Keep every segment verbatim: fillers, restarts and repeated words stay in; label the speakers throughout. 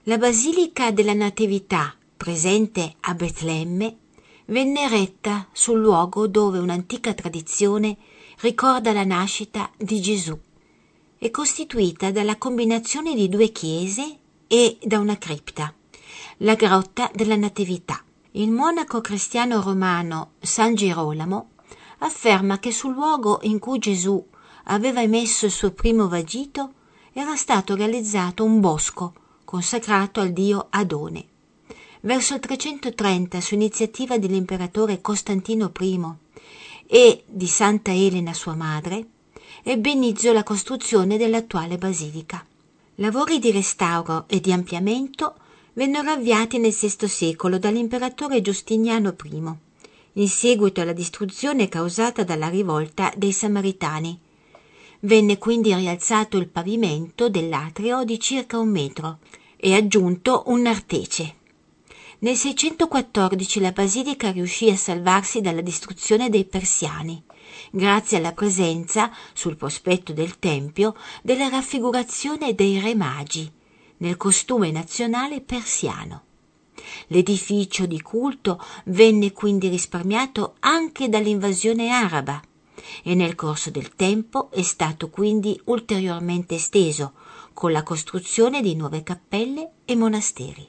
Speaker 1: La Basilica della Natività, presente a Betlemme, venne eretta sul luogo dove un'antica tradizione ricorda la nascita di Gesù. È costituita dalla combinazione di due chiese e da una cripta, la Grotta della Natività. Il monaco cristiano romano San Girolamo afferma che sul luogo in cui Gesù aveva emesso il suo primo vagito era stato realizzato un bosco consacrato al dio Adone. Verso il trecentotrenta, su iniziativa dell'imperatore Costantino I e di Santa Elena sua madre, ebbe inizio la costruzione dell'attuale basilica. Lavori di restauro e di ampliamento vennero avviati nel sesto secolo dall'imperatore Giustiniano I, in seguito alla distruzione causata dalla rivolta dei Samaritani. Venne quindi rialzato il pavimento dell'atrio di circa un metro e aggiunto un nartece. Nel seicentoquattordici la basilica riuscì a salvarsi dalla distruzione dei persiani, grazie alla presenza, sul prospetto del tempio, della raffigurazione dei Re Magi, nel costume nazionale persiano. L'edificio di culto venne quindi risparmiato anche dall'invasione araba e nel corso del tempo è stato quindi ulteriormente esteso, con la costruzione di nuove cappelle e monasteri.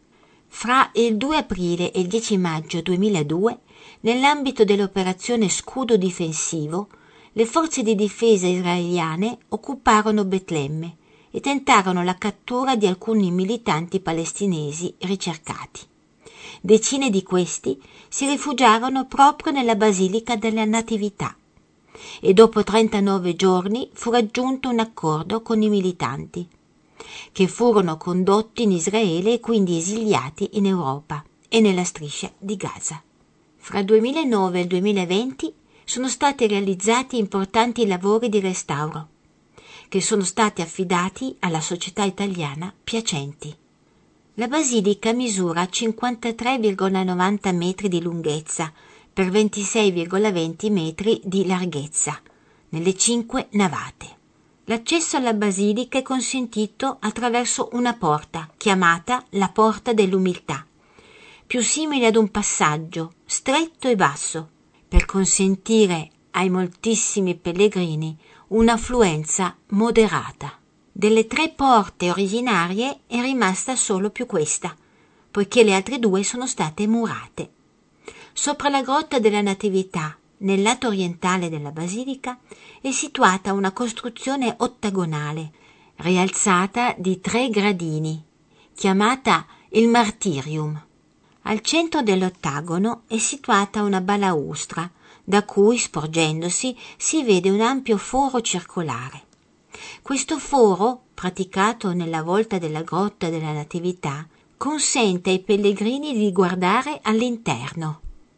Speaker 1: Fra il due aprile e il dieci maggio duemiladue, nell'ambito dell'operazione Scudo difensivo, le forze di difesa israeliane occuparono Betlemme e tentarono la cattura di alcuni militanti palestinesi ricercati. Decine di questi si rifugiarono proprio nella Basilica della Natività e dopo trentanove giorni fu raggiunto un accordo con i militanti, che furono condotti in Israele e quindi esiliati in Europa e nella striscia di Gaza. Fra il duemilanove e il duemilaventi sono stati realizzati importanti lavori di restauro, che sono stati affidati alla società italiana Piacenti. La basilica misura cinquantatré virgola novanta metri di lunghezza per ventisei virgola venti metri di larghezza, nelle cinque navate. L'accesso alla basilica è consentito attraverso una porta, chiamata la Porta dell'Umiltà, più simile ad un passaggio, stretto e basso, per consentire ai moltissimi pellegrini un'affluenza moderata. Delle tre porte originarie è rimasta solo più questa, poiché le altre due sono state murate. Sopra la Grotta della Natività, nel lato orientale della basilica, è situata una costruzione ottagonale, rialzata di tre gradini, chiamata il Martirium. Al centro dell'ottagono è situata una balaustra, da cui, sporgendosi, si vede un ampio foro circolare. Questo foro, praticato nella volta della Grotta della Natività, consente ai pellegrini di guardare all'interno.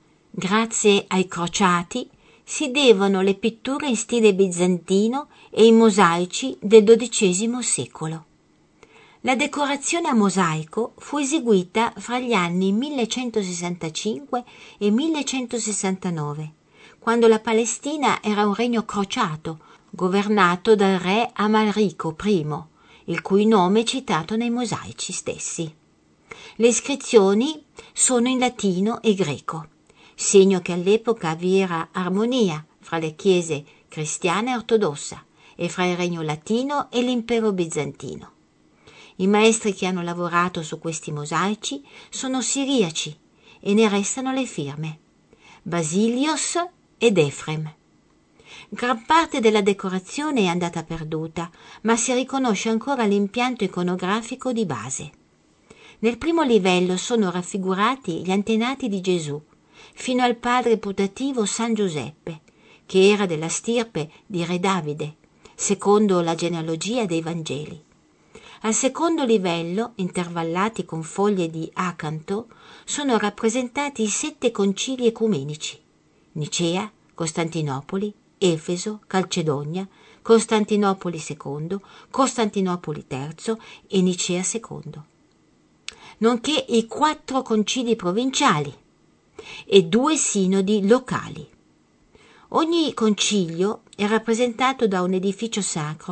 Speaker 1: Grazie ai crociati si devono le pitture in stile bizantino e i mosaici del dodicesimo secolo. La decorazione a mosaico fu eseguita fra gli anni millecentosessantacinque e millecentosessantanove, quando la Palestina era un regno crociato, governato dal re Amalrico I, il cui nome è citato nei mosaici stessi. Le iscrizioni sono in latino e greco, segno che all'epoca vi era armonia fra le chiese cristiana e ortodossa e fra il regno latino e l'impero bizantino. I maestri che hanno lavorato su questi mosaici sono siriaci e ne restano le firme: Basilios ed Efrem. Gran parte della decorazione è andata perduta, ma si riconosce ancora l'impianto iconografico di base. Nel primo livello sono raffigurati gli antenati di Gesù, fino al padre putativo San Giuseppe, che era della stirpe di Re Davide, secondo la genealogia dei Vangeli. Al secondo livello, intervallati con foglie di acanto, sono rappresentati i sette concili ecumenici: Nicea, Costantinopoli, Efeso, Calcedonia, Costantinopoli secondo, Costantinopoli terzo e Nicea secondo, nonché i quattro concili provinciali e due sinodi locali. Ogni concilio è rappresentato da un edificio sacro,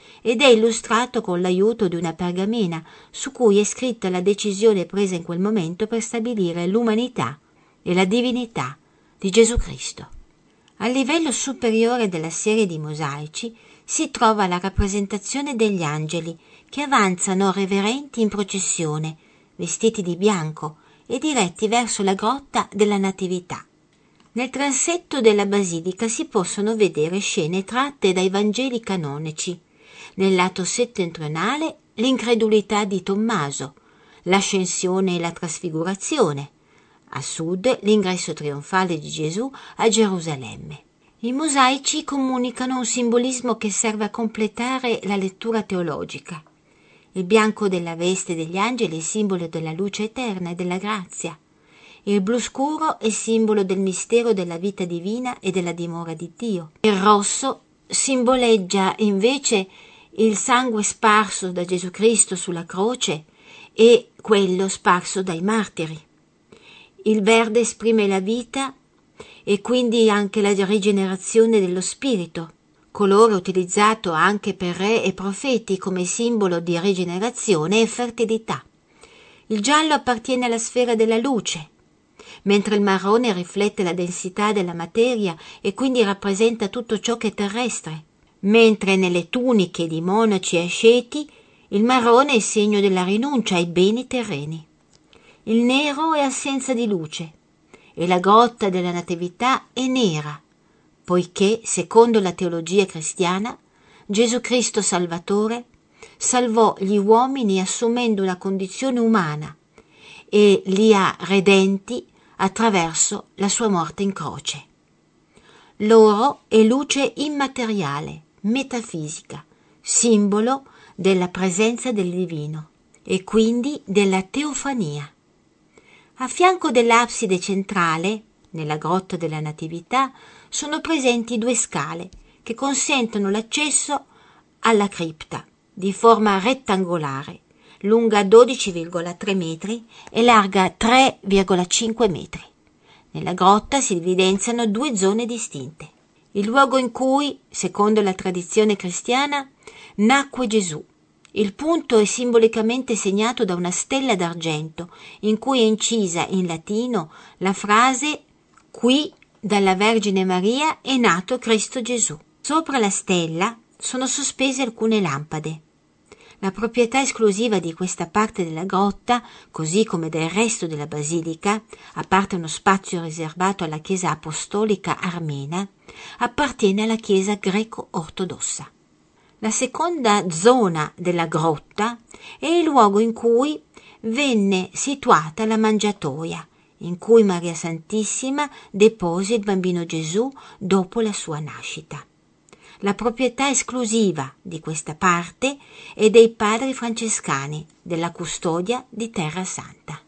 Speaker 1: ed è illustrato con l'aiuto di una pergamena su cui è scritta la decisione presa in quel momento per stabilire l'umanità e la divinità di Gesù Cristo. Al livello superiore della serie di mosaici si trova la rappresentazione degli angeli che avanzano reverenti in processione, vestiti di bianco e diretti verso la grotta della Natività. Nel transetto della basilica si possono vedere scene tratte dai Vangeli canonici. Nel lato settentrionale l'incredulità di Tommaso, l'ascensione e la trasfigurazione, a sud l'ingresso trionfale di Gesù a Gerusalemme. I mosaici comunicano un simbolismo che serve a completare la lettura teologica. Il bianco della veste degli angeli è simbolo della luce eterna e della grazia. Il blu scuro è simbolo del mistero della vita divina e della dimora di Dio. Il rosso simboleggia invece il sangue sparso da Gesù Cristo sulla croce e quello sparso dai martiri. Il verde esprime la vita e quindi anche la rigenerazione dello spirito, colore utilizzato anche per re e profeti come simbolo di rigenerazione e fertilità. Il giallo appartiene alla sfera della luce, mentre il marrone riflette la densità della materia e quindi rappresenta tutto ciò che è terrestre, mentre nelle tuniche di monaci e asceti il marrone è segno della rinuncia ai beni terreni. Il nero è assenza di luce e la grotta della Natività è nera, poiché, secondo la teologia cristiana, Gesù Cristo Salvatore salvò gli uomini assumendo una condizione umana e li ha redenti attraverso la sua morte in croce. L'oro è luce immateriale, metafisica, simbolo della presenza del divino e quindi della teofania. A fianco dell'abside centrale, nella grotta della Natività, sono presenti due scale che consentono l'accesso alla cripta, di forma rettangolare, lunga dodici virgola tre metri e larga tre virgola cinque metri. Nella grotta si evidenziano due zone distinte. Il luogo in cui, secondo la tradizione cristiana, nacque Gesù. Il punto è simbolicamente segnato da una stella d'argento, in cui è incisa in latino la frase «Qui dalla Vergine Maria è nato Cristo Gesù». Sopra la stella sono sospese alcune lampade. La proprietà esclusiva di questa parte della grotta, così come del resto della basilica, a parte uno spazio riservato alla Chiesa apostolica armena, appartiene alla Chiesa greco-ortodossa. La seconda zona della grotta è il luogo in cui venne situata la mangiatoia, in cui Maria Santissima depose il bambino Gesù dopo la sua nascita. La proprietà esclusiva di questa parte è dei padri francescani della custodia di Terra Santa.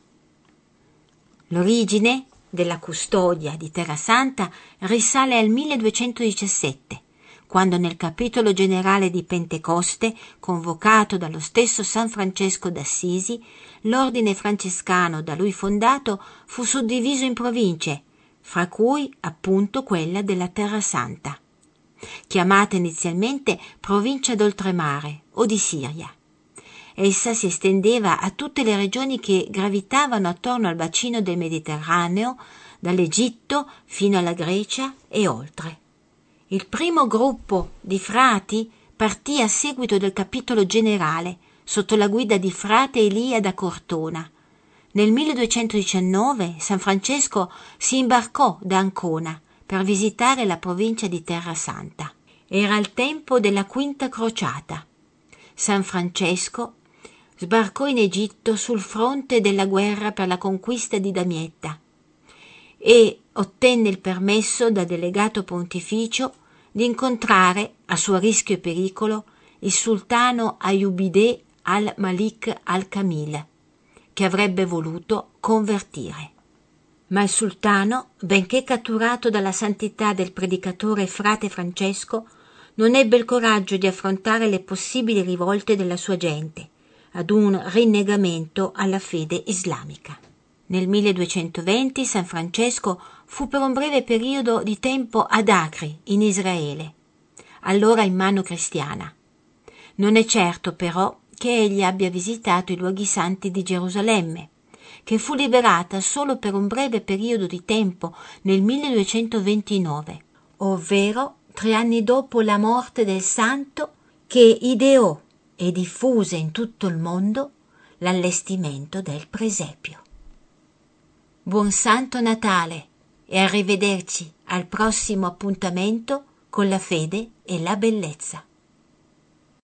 Speaker 1: L'origine della custodia di Terra Santa risale al milleduecentodiciassette, quando nel capitolo generale di Pentecoste, convocato dallo stesso San Francesco d'Assisi, l'ordine francescano da lui fondato fu suddiviso in province, fra cui appunto quella della Terra Santa, chiamata inizialmente provincia d'oltremare o di Siria. Essa si estendeva a tutte le regioni che gravitavano attorno al bacino del Mediterraneo, dall'Egitto fino alla Grecia e oltre. Il primo gruppo di frati partì a seguito del capitolo generale, sotto la guida di frate Elia da Cortona. Nel milleduecentodiciannove San Francesco si imbarcò da Ancona per visitare la provincia di Terra Santa. Era il tempo della Quinta Crociata. San Francesco sbarcò in Egitto sul fronte della guerra per la conquista di Damietta e ottenne il permesso da delegato pontificio di incontrare, a suo rischio e pericolo, il sultano Ayyubide al-Malik al-Kamil, che avrebbe voluto convertire. Ma il sultano, benché catturato dalla santità del predicatore frate Francesco, non ebbe il coraggio di affrontare le possibili rivolte della sua gente, ad un rinnegamento alla fede islamica. Nel milleduecentoventi San Francesco fu per un breve periodo di tempo ad Acri, in Israele, allora in mano cristiana. Non è certo però che egli abbia visitato i luoghi santi di Gerusalemme, che fu liberata solo per un breve periodo di tempo nel milleduecentoventinove, ovvero tre anni dopo la morte del santo che ideò e diffuse in tutto il mondo l'allestimento del presepio. Buon Santo Natale e arrivederci al prossimo appuntamento con la fede e la bellezza.